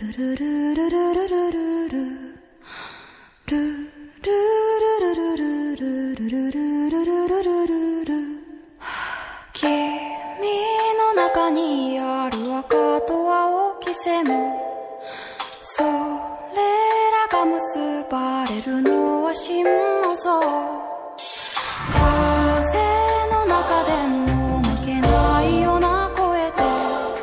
の中にある赤と青き線、それらが結ばれるのは心の像。風の中でも